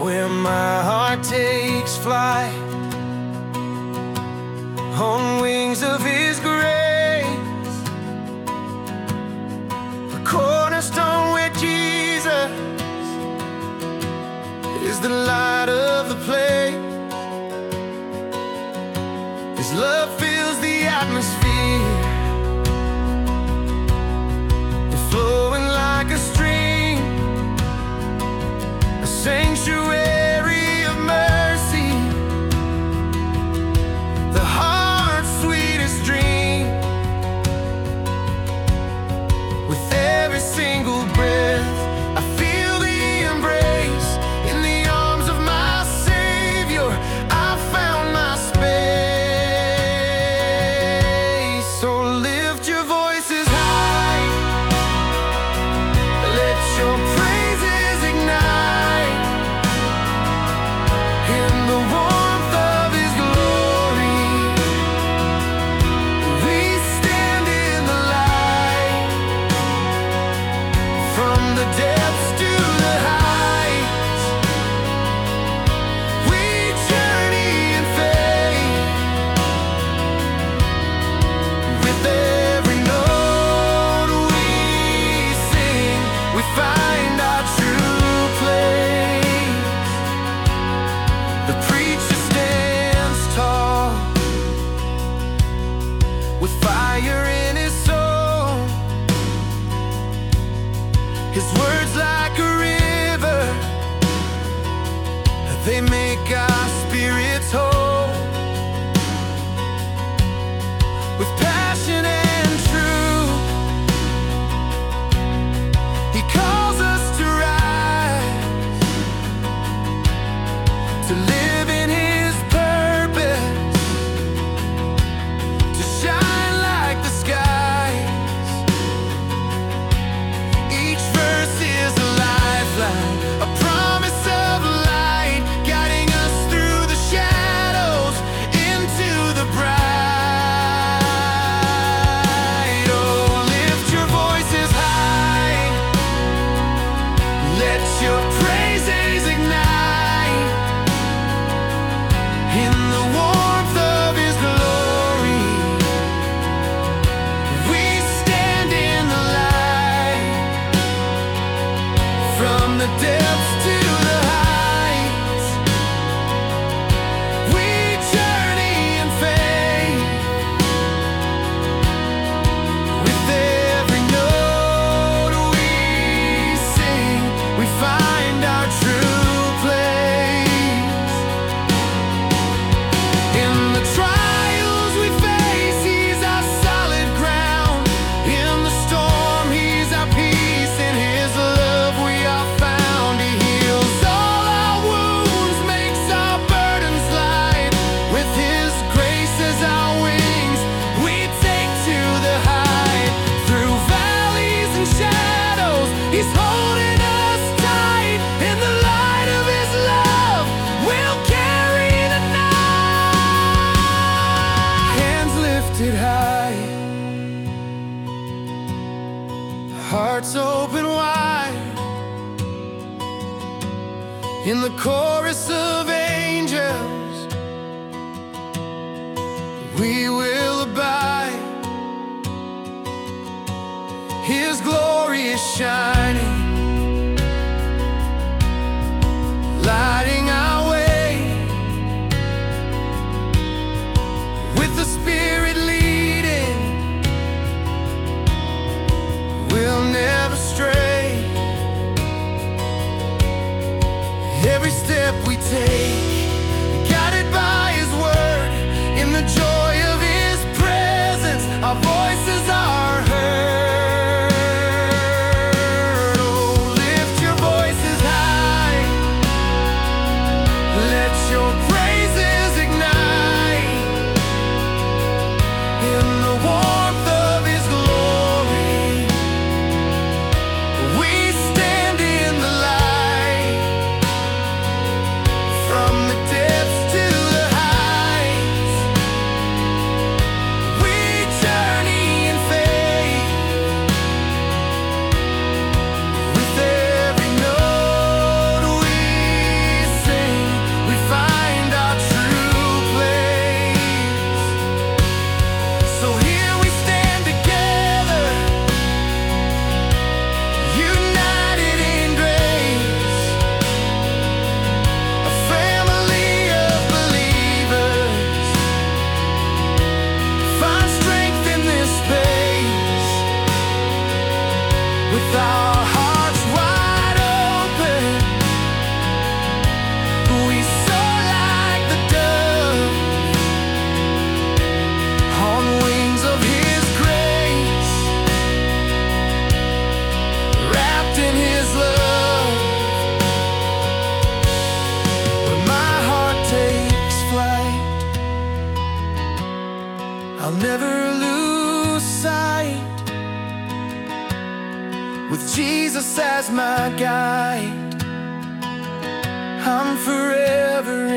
where my heart takes flight on wings of His grace. The cornerstone where Jesus is the light of the place. His love fills the atmosphere, flowing like a stream, a sanctuary of mercy, the heart's sweetest dream. With every single breath, I feel the embrace. In the arms of my Savior, I found my space. So lift your voices high, let your praises ignite in the warmth of His glory. We stand in the light, from the depths to the heights. We journey in faith. With every note we sing, we find our true place. The preacher stands tall, with fire in his soul. His words like a river, they make our spirits whole. With passion and truth, He calls us to rise, to live in His purpose, to shine like the skies. Each verse is a lifeline, a promise of light, guiding us through the shadows into the bright. Oh, lift your voices high, let your praises ignite in the warmth of His glory. We stand in the light, from the depths to the heights. We journey in faith. With every note we sing, we find our true place. In the trials we face, He's our solid ground. In the storm, He's our peace. In His love we are found. He heals all our wounds, makes our burdens light. With His grace as our wings, we take to the height. Through valleys and shadows, He's holding us tight. In the light of His love, we'll carry the night. Hands lifted high, hearts open wide. In the chorus of angels, we will abide. His glory is shining, lighting our way. With the Spirit leading, we'll never stray. Every step we take, guided by His word. In the joy of His presence, our voices are heard. I'll never lose sight. With Jesus as my guide, I'm forever